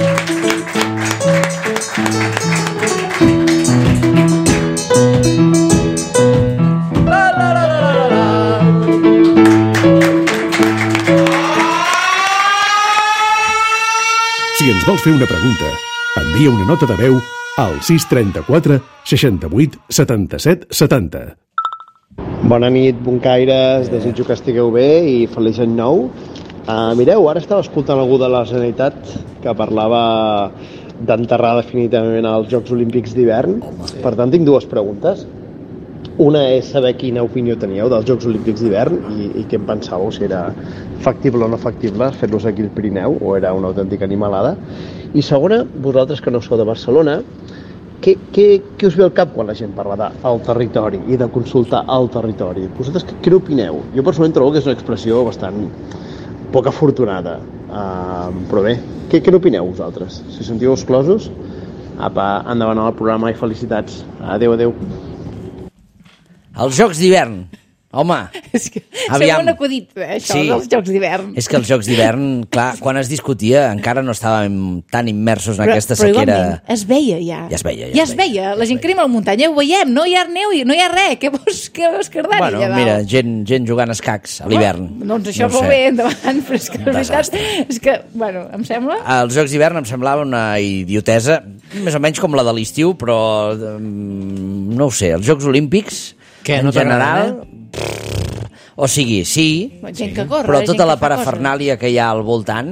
Si ens vols fer una pregunta, envia una nota de veu al 634 68 77 70. Bona nit, boncaires, desitjo que estigueu bé i feliç any nou. Mireu, ara estava escoltant algú de la Generalitat que parlava d'enterrar definitivament els Jocs Olímpics d'hivern. Per tant, tinc dues preguntes. Una és saber quina opinió teníeu dels Jocs Olímpics d'hivern i què en pensàveu, si era factible o no factible fer-los aquí al Pirineu o era una autèntica animalada. I segona, vosaltres que no sou de Barcelona, què us ve al cap quan la gent parla del territori i de consultar el territori? Vosaltres què n'opineu? Jo personalment trobo que és una expressió bastant poc afortunada, però bé, què n'opineu vosaltres? Si sentiu exclosos, apa, endavant al programa i felicitats. Adéu, adéu. Els Jocs d'hivern. Home, És que aviam. sembla un acudit, això, Sí. dels Jocs d'hivern. És que els Jocs d'hivern, clar, quan es discutia encara no estàvem tan immersos en aquesta però sequera. igualment, es veia ja. Ja es veia, Ja es veia. La gent que anem a la muntanya ho veiem, no hi ha neu, no hi ha res. Què vols cardar Bueno, allà dalt? mira, gent jugant a escacs a l'hivern. Doncs això No ho molt sé. bé, endavant, però és que la veritat desastre. és que, bueno, em sembla... Els Jocs d'hivern em semblava una idiotesa, més o menys com la de l'estiu, però no ho sé, els Jocs Olímpics, Què, en no t'agraden, general... O sigui, sí, Gent que corre, però gent tota la que fa coses. parafernàlia que hi ha al voltant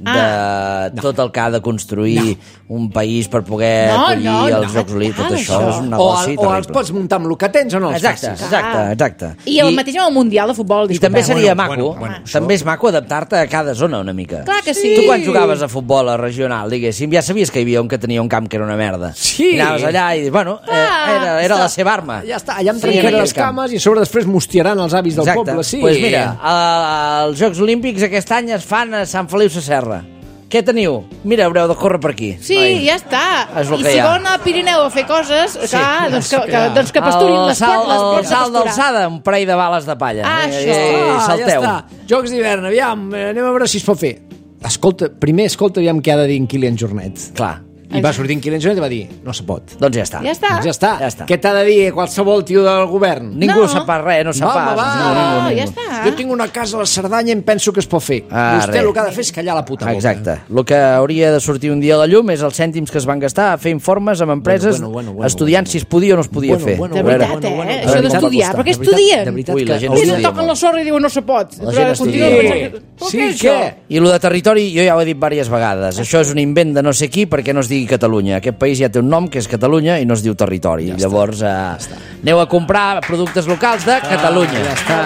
de tot el que ha de construir un país per poder acollir els Jocs Olímpics, tot això és un negoci o els terrible. pots muntar amb el que tens o no els Exacte, facis. exacte. I el mateix amb el Mundial de Futbol, I també seria maco, bueno, també és maco adaptar-te a cada zona una mica. Clar que sí. Tu quan jugaves a futbol a regional, diguéssim, ja sabies que hi havia un que tenia un camp que era una merda. Sí. I anaves allà i, bueno, era la seva arma. Ja està, allà em Sí, trencaré en les aquell camp. cames i a sobre després m'hostiaran els avis del Exacte. poble. Sí. Pues mira, els Jocs Olímpics aquest any es fan a Sant Feliu Sasserra. Què teniu? Mira, haureu de córrer per aquí. Sí, Noi. ja està. És el I que si hi ha. volen anar al Pirineu a fer coses, clar, doncs que pasturin El l'esport salt de pasturar. d'alçada, un parell de bales de palla. Això. I salteu. Ja està. Jocs d'hivern, aviam, anem a veure si es pot fer. Escolta, aviam què ha de dir en Kilian Jornet. Clar. I va sortir en Kilian Jornet i va dir, no se pot. Doncs ja està. Ja està. Doncs ja està. Ja està. Què t'ha de dir qualsevol tio del govern? Ningú No. sap pas res, no sap pas. No, Ningú. ja està. Jo tinc una casa a la Cerdanya i em penso que es pot fer. Vostè res. el que ha de fer és callar la puta boca. Exacte. El que hauria de sortir un dia a la llum és els cèntims que es van gastar a fer informes amb empreses Bueno, estudiant si es podia o no es podia fer. De veritat, això d'estudiar. Per què estudien? De veritat Ui, que la gent Ells estudia em toquen molt. la sorra i diuen no se pot. La Però gent continuen estudia. pensant que- Però Sí, què és què? això? I el de territori, jo ja ho he dit diverses vegades, això és un invent de no sé qui perquè no es digui Catalunya. Aquest país ja té un nom que és Catalunya i no es diu territori. Llavors, aneu a comprar productes locals de Catalunya. Ja està.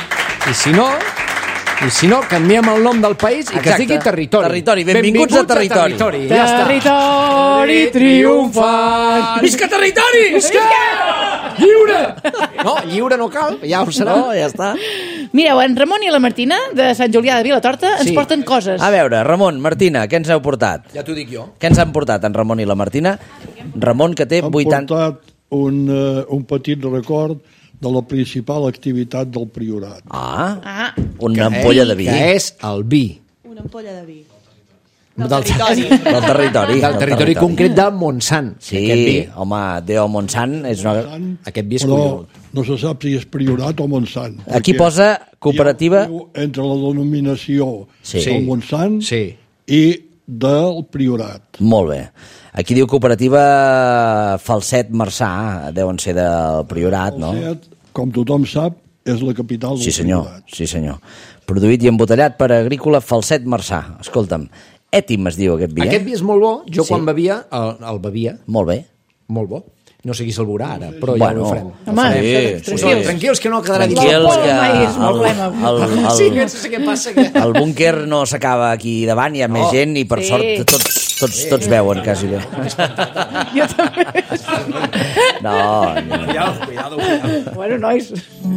I si no, canviem el nom del país i que es Exacte. digui territori. Territori. Benvinguts a territori. Ja està. Territori triomfant. Visca territori! Visca! Lliure! No, lliure no cal, ja ho serà. No, ja està. Mireu, en Ramon i la Martina, de Sant Julià de Vilatorta, ens Sí. porten coses. A veure, Ramon, Martina, què ens heu portat? Ja t'ho dic jo. Què ens han portat en Ramon i la Martina? Ramon, que té Han 80... portat un petit record de la principal activitat del Priorat. Ah, Una ampolla de vi. Que és el vi. Una ampolla de vi. Del Del territori concret de Montsant. Sí, Aquest vi, home, Déu Montsant és una... aquest vi és Però collonut. no se sap si és Priorat o Montsant. Aquí perquè posa cooperativa... hi ha entre la denominació Sí. del Montsant Sí. i del Priorat. Molt bé. Aquí diu cooperativa Falset Marçà, deuen ser del Priorat, no? Com tothom sap, és la capital del Sí, senyor. Priorat. Sí, senyor. Produït i embotellat per Agrícola Falset Marçà. Escolta'm, Ètim es diu aquest vi, Aquest vi és molt bo. Jo Sí. quan bevia, el bevia, Molt bé. molt bo. No sé qui se'l veurà ara, però ja Bueno, ho farem. home, Tranquils, que no quedarà dit. Tranquils, que mai és un problema. Sí, no sé què passa. Que... el búnquer no s'acaba aquí davant, hi ha més gent i per Sí. sort tots veuen quasi bé. Jo també. No, Cuidado. Bueno, nois.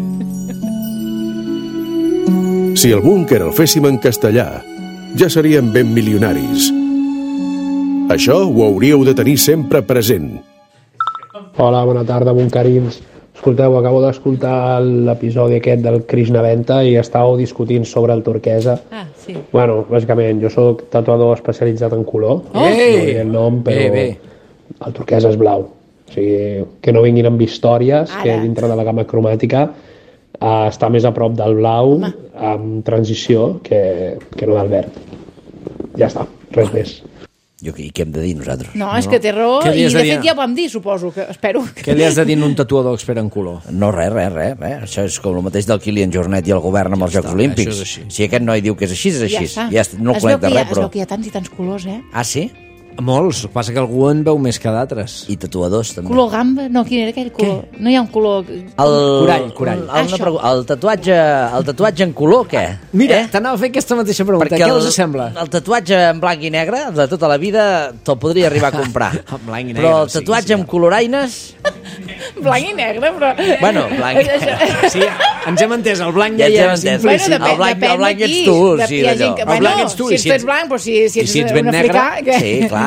Si el búnquer el féssim en castellà, ja seríem ben milionaris. Això ho hauríeu de tenir sempre present. Hola, bona tarda, Montcarins. Escolteu, acabo d'escoltar l'episodi aquest del Krishnaventa i estàveu discutint sobre el turquesa. Ah, sí. Bueno, bàsicament, jo sóc tatuador especialitzat en color. No diré el nom, però el turquesa és blau. O sigui, que no vinguin amb històries, que dintre de la gamma cromàtica està més a prop del blau amb transició que no del verd. Ja està, res més. I què hem de dir nosaltres? No, és que té raó, i de fet ja ho vam dir, suposo, que espero. Què li has de dir a un tatuador expert en color? No, res. Això és com el mateix del Kilian Jornet i el govern amb els Jocs Olímpics. Si aquest noi diu que és així, és així. Ja no el conec de res, però... Es veu que hi ha tants i tants colors, eh? Ah, sí? Molts, el que passa que algú en veu més que d'altres. I tatuadors, també. Color gamba? No, quin era aquell color? No hi ha un color... Corall. El tatuatge en color, què? Mira, t'anava a fer aquesta mateixa pregunta. Què us sembla? El tatuatge en blanc i negre, de tota la vida, te'l podria arribar a comprar. Blanc i negre, però el tatuatge amb coloraines... Blanc i negre, però... Bueno, blanc i negre. Sí, ens hem entès, el blanc ja és implícit. El blanc ets tu, sí, d'allò. El blanc ets tu. Si ets blanc, però si ets un africà... Sí, clar.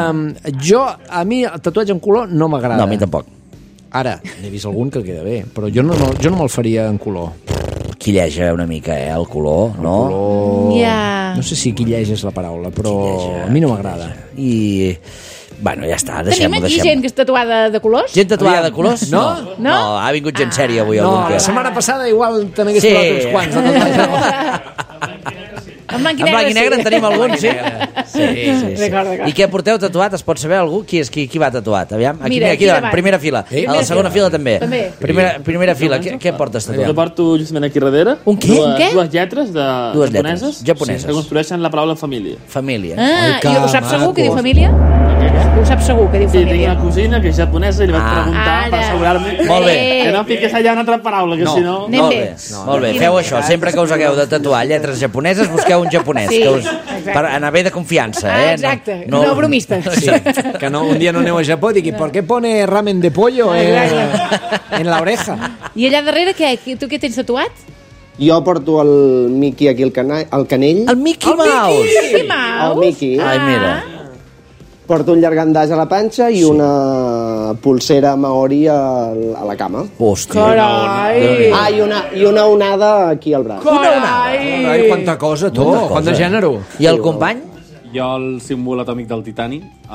A mi el tatuatge en color no m'agrada. No, a mi tampoc. Ara, n'he vist algun que queda bé, però jo no me'l faria en color. Quilleja una mica, el color, no? El color... Ja. No sé si quilleja és la paraula, però a mi no m'agrada. I... Bueno, ja està, deixem-ho. Tenim aquí gent que és tatuada de colors? Gent tatuada de colors? No? No, ha vingut gent sèria avui. No, la setmana passada igual te n'hagués trobat uns quants. En blanc i negre en tenim algun, sí. D'acord. I què porteu tatuat? Es pot saber algú? Qui va tatuat? Aviam, aquí davant, primera fila. A la segona fila també. Primera fila, què portes tatuat? Jo porto justament aquí darrere un què? Dues lletres japoneses que construeixen la paraula família. Família. I ho saps segur que diu família? Ho saps segur que diu família? Sí, tinc una cosina que és japonesa i li vaig preguntar per assegurar-me que no fiqués allà una altra paraula, que si no... Molt bé, feu això. Sempre que us hagueu de tatuar lletres japoneses, busqueu un japonès, per anar bé de confiança. Exacte, no bromistes. Que un dia no aneu a Japó i digui, ¿por qué pone ramen de pollo en la oreja? I allà darrere, tu què tens tatuat? Jo porto el Mickey aquí al canell. El Mickey Mouse! El Mickey. Ai, mira. Porto un llargandàs a la panxa i una pulsera maori a la cama. Hòstia. Carai! I una onada aquí al braç. Carai, quanta cosa, tu. Quant de gènere. I el company? Jo el símbol atòmic del titani,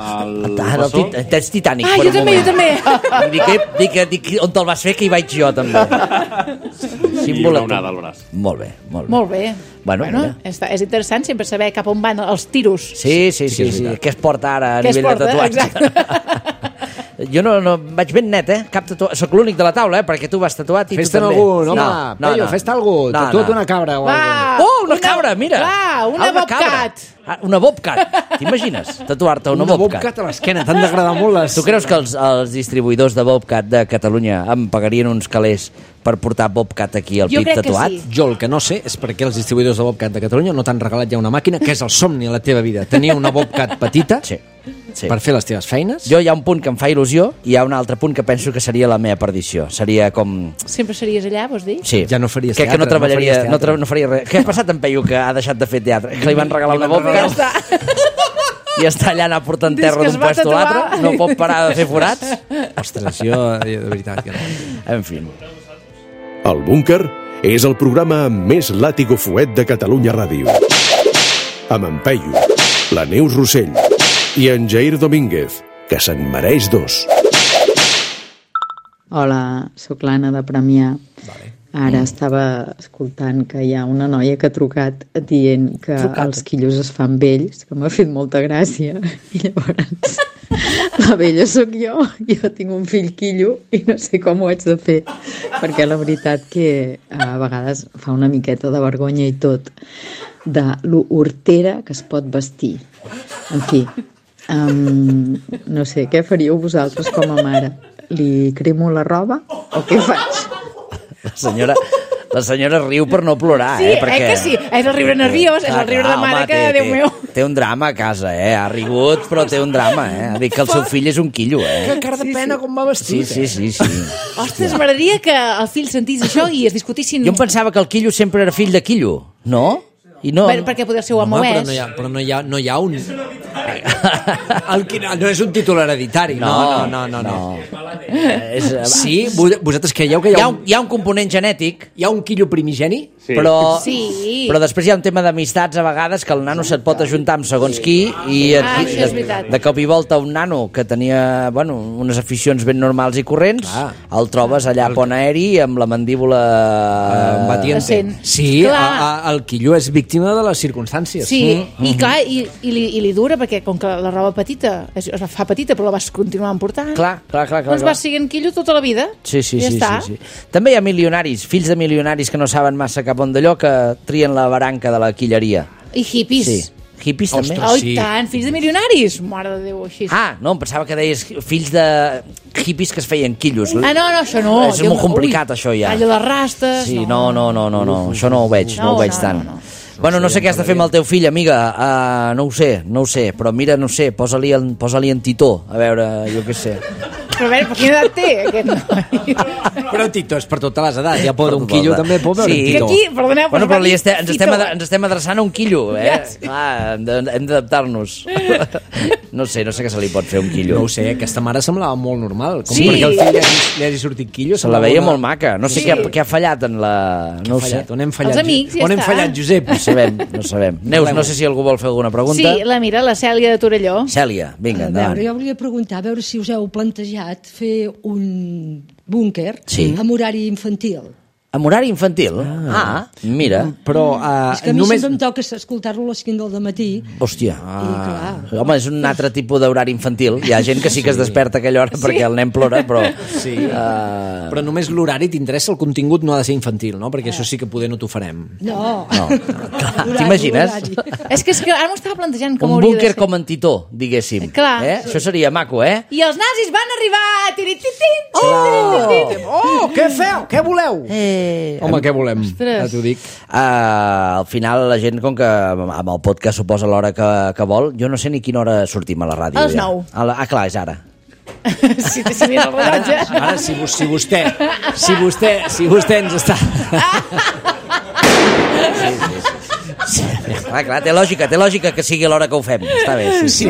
Tens Titanic. Jo també. Dic, on te'l vas fer, que hi vaig jo, també. I una onada al braç. Molt bé. Molt bé. Bueno, és interessant sempre saber cap on van els tiros. Sí. Què es porta ara a nivell de tatuatge? Jo no vaig ben net, Cap tatuatge. Soc l'únic de la taula, perquè tu vas tatuat i tu també. Fes-te'n algun, home. Pello, fes-te algú. Tatua't una cabra o alguna. Una cabra, mira. Una bobcat. Una bobcat. T'imagines tatuar-te una bobcat? Una bobcat a l'esquena, t'han d'agradar molt les... Tu creus que els distribuïdors de bobcat de Catalunya em pagarien uns calés per portar bobcat aquí al pit tatuat? Sí. Jo el que no sé és per què els distribuïdors de bobcat de Catalunya no t'han regalat ja una màquina, que és el somni a la teva vida. Tenir una bobcat petita per fer les teves feines. Jo hi ha un punt que em fa il·lusió i hi ha un altre punt que penso que seria la meva perdició. Seria com... Sempre series allà, vols dir? Sí. Ja no faries teatre. Que no treballaria, no faria res. Què ha passat amb Peyu, que ha deixat de fer teatre? Que li van regalar una bobcat i està allà anar portant terra d'un puesto a l'altre, no pot parar de fer forats. Ostres, jo de veritat que no. En fi. El Búnquer és el programa amb més làtigo fuet de Catalunya Ràdio. Amb en Peyu, la Neus Rossell i en Jair Domínguez, que se'n mereix dos. Hola, sóc l'Anna de Premià. Ara estava escoltant que hi ha una noia que ha trucat dient que els quillos es fan vells, que m'ha fet molta gràcia. I llavors, la vella sóc jo tinc un fill quillo i no sé com ho haig de fer, perquè la veritat que a vegades fa una miqueta de vergonya i tot, de lo hortera que es pot vestir. En fi, no sé, què faríeu vosaltres com a mare? Li cremo la roba o què faig? La senyora riu per no plorar, perquè... que sí, és el riure nerviós, és el riure de mare que, Déu meu... Té un drama a casa, ha rigut, però té un drama, Ha dit que el seu fill és un quillo, Que cara de pena com va vestit. Sí. Ostres, m'agradaria que el fill sentís això i es discutissin... Jo em pensava que el quillo sempre era fill de quillo, no? I no... Perquè poder ser home ho és. Però no hi ha un... No és un títol hereditari. No. Sí, vosaltres creieu que hi ha un component genètic. Hi ha un quillo primigeni? Però després hi ha un tema d'amistats a vegades que el nano se't pot ajuntar amb segons qui i de cop i volta un nano que tenia unes aficions ben normals i corrents el trobes allà a pont aeri amb la mandíbula batiente. Sí, el quillo és víctima de les circumstàncies. Sí, i clar, i li dura perquè com que la roba petita es fa petita però la vas continuar emportant, doncs vas siguent quillo tota la vida. Sí. També hi ha milionaris, fills de milionaris que no saben massa cap on d'allò, que trien la baranca de la quilleria. I hippies. Sí. Hippies també? I tant, fills de milionaris. Mare de Déu, així. No, em pensava que deies fills de hippies que es feien quillos. No, això no. És molt complicat, això ja. Allò de rastes... Sí, no, això no ho veig, no ho veig tant. Bueno, no sé què has de fer amb el teu fill, amiga. No ho sé, però mira, no sé, posa-li en Titó, a veure, jo què sé. Però a veure, per quina edat té aquest noi? Però Tito és per totes les edats, ja pot un quillo també, pot veure Tito. Aquí, perdoneu, però ens estem adreçant a un quillo, Clar, hem d'adaptar-nos. No sé què se li pot fer a un quillo. No ho sé, aquesta mare semblava molt normal. Com perquè el fill li hagi sortit quillo. Se la veia molt maca. No sé què ha fallat en la... No ho sé. On hem fallat? Els amics, on hem fallat, Josep? No sabem. Neus, no sé si algú vol fer alguna pregunta. Sí, la Cèlia de Torelló. Cèlia, vinga, endavant. A veure, jo volia preguntar, a veure si us heu plantejat fer un búnquer amb horari infantil. Amb horari infantil? Mira. Però és que a mi sempre em toca escoltar-lo a les 5 del matí. Hòstia. Home, és un altre tipus d'horari infantil. Hi ha gent que sí que es desperta a aquella hora perquè el nen plora, però... Sí. Però només l'horari t'interessa, el contingut no ha de ser infantil, no? Perquè això sí que poder no t'ho farem. No. T'imagines? És que ara m'ho estava plantejant com un hauria de ser. búnquer com en Titó, diguéssim. Clar. Això seria maco, I els nazis van arribar! Què feu? Què voleu? Home, què volem? Ja t'ho dic. Al final la gent, com que amb el podcast suposa l'hora que vol, jo no sé ni quina hora sortim a la ràdio. A les 9. Clar, és ara. Si mira el rellotge. Ara, si vostè ens està... Clar, té lògica que sigui l'hora que ho fem. Està bé. Si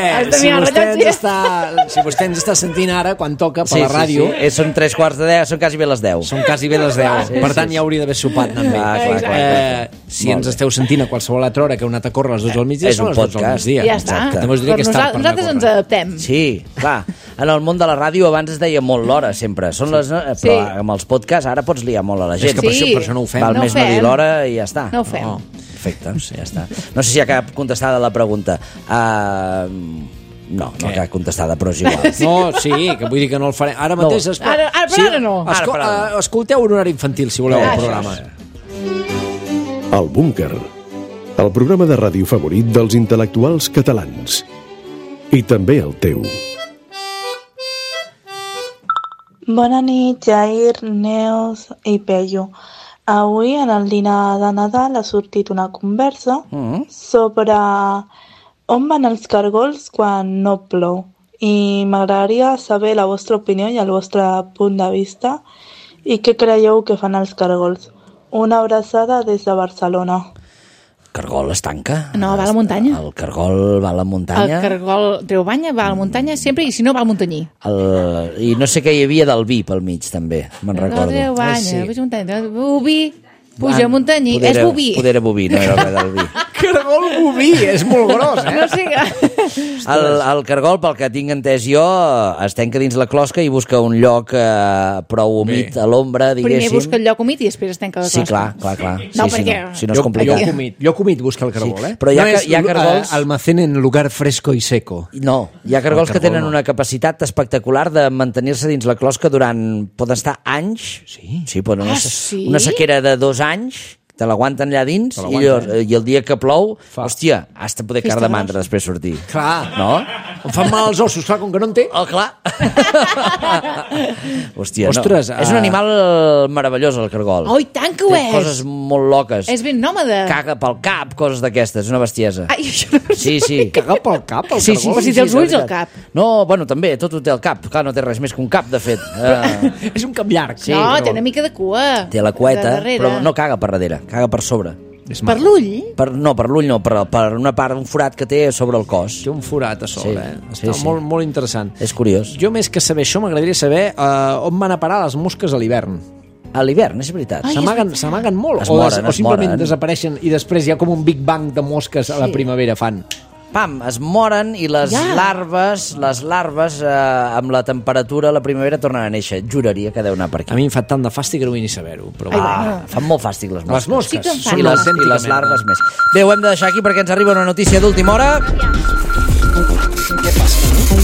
vostè ens està sentint ara, quan toca per la ràdio... Són 3:15, són quasi bé les 10. Són quasi bé les 10. Per tant, ja hauria d'haver sopat també. Si ens esteu sentint a qualsevol altra hora que heu anat a córrer a les 2 del migdia, són les 2 del migdia. Ja està. Nosaltres ens adaptem. Sí, clar. En el món de la ràdio abans es deia molt l'hora, sempre. Però amb els podcasts ara pots liar molt a la gent. És que per això no ho fem. Val més no dir l'hora i ja està. No ho fem. Perfecte, ja està. No sé si hi ha cap contestada la pregunta. No ha cap contestada, però és igual. No, sí, que vull dir que no el farem. Ara mateix... Ara no. Escolteu un horari infantil, si voleu, el programa. El Búnquer, el programa de ràdio favorit dels intel·lectuals catalans. I també el teu. Bona nit, Jair, Neus i Pello. Avui, en el dinar de Nadal, ha sortit una conversa sobre on van els cargols quan no plou. I m'agradaria saber la vostra opinió i el vostre punt de vista i què creieu que fan els cargols. Una abraçada des de Barcelona. Cargol es tanca? No, va a la muntanya. El cargol va a la muntanya? El cargol Riubanya va a la muntanya sempre i si no va al Muntanyí. I no sé què hi havia del vi pel mig, també, me'n recordo. Riubanya, muntanya, Boví, puja a Muntanyí, és boví. Poder era boví, no era res del vi. Cargol boví, és molt gros, No sé el cargol, pel que tinc entès jo, es tanca dins la closca i busca un lloc prou humit a l'ombra, diguéssim. Primer busca el lloc humit i després es tanca la closca. Sí, clar. No, perquè... Si no és complicat. Lloc humit busca el cargol, Però hi ha cargols... Almacén en lugar fresco i seco. No, hi ha cargols que tenen una capacitat espectacular de mantenir-se dins la closca durant... Poden estar anys. Sí, poden una sequera de 2 anys te l'aguanten allà dins i el dia que plou, hòstia, has de poder car de mandra després sortir. Clar. No? Em fan mal els ossos, clar, com que no en té. Clar. Hòstia, ostres, no. És un animal meravellós, el cargol. Oh, i tant que ho és. Té coses molt loques. És ben nòmada. Caga pel cap, coses d'aquestes, és una bestiesa. Ai, això no Sí. Caga pel cap, el cargol? Però si té els ulls al cap. No, bueno, també, tot ho té al cap. Clar, no té res més que un cap, de fet. És un cap llarg. No, té una mica de cua. Té la cueta, però no caga per darrere, caga per sobre. Per l'ull? No, per l'ull no, per una part, un forat que té sobre el cos. Té un forat a sobre, Sí. Està molt, molt interessant. És curiós. Jo, més que saber això, m'agradaria saber on van a parar les mosques a l'hivern. A l'hivern, és veritat. S'amaguen molt. Es o simplement moren. desapareixen i després hi ha com un Big Bang de mosques a la primavera fan. Pam, es moren i les larves amb la temperatura a la primavera tornen a néixer. Juraria que deu anar per aquí. A mi em fa tant de fàstic que no vull ni saber-ho. Però... Fan molt fàstic les mosques. Les mosques. I les larves més. Bé, ho hem de deixar aquí perquè ens arriba una notícia d'última hora. Què passa?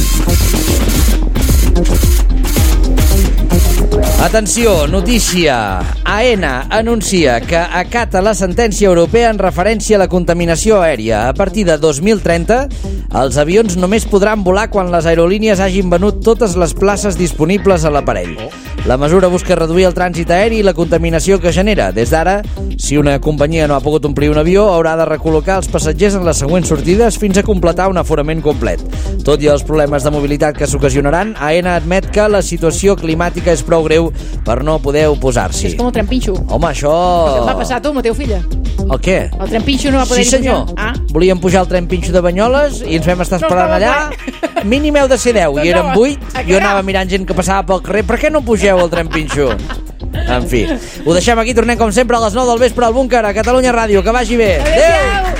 Atenció, notícia. AENA anuncia que acata la sentència europea en referència a la contaminació aèria. A partir de 2030, els avions només podran volar quan les aerolínies hagin venut totes les places disponibles a l'aparell. La mesura busca reduir el trànsit aeri i la contaminació que genera. Des d'ara, si una companyia no ha pogut omplir un avió, haurà de recol·locar els passatgers en les següents sortides fins a completar un aforament complet. Tot i els problemes de mobilitat que s'ocasionaran, AENA admet que la situació climàtica és prou greu per no poder oposar-s'hi. És com el trempinxo. Home, això... El que et va passar a tu, amb la teva filla. El què? El trempinxo no va poder Sí, senyor. Volíem pujar al trempinxo de Banyoles i ens vam estar esperant allà. Mínim heu de ser 10 i érem 8. Jo anava mirant gent que passava pel carrer. Per què no pugeu al trempinxo? En fi, ho deixem aquí. Tornem com sempre a les 9 del vespre al Búnquer, a Catalunya Ràdio. Que vagi bé. Adéu!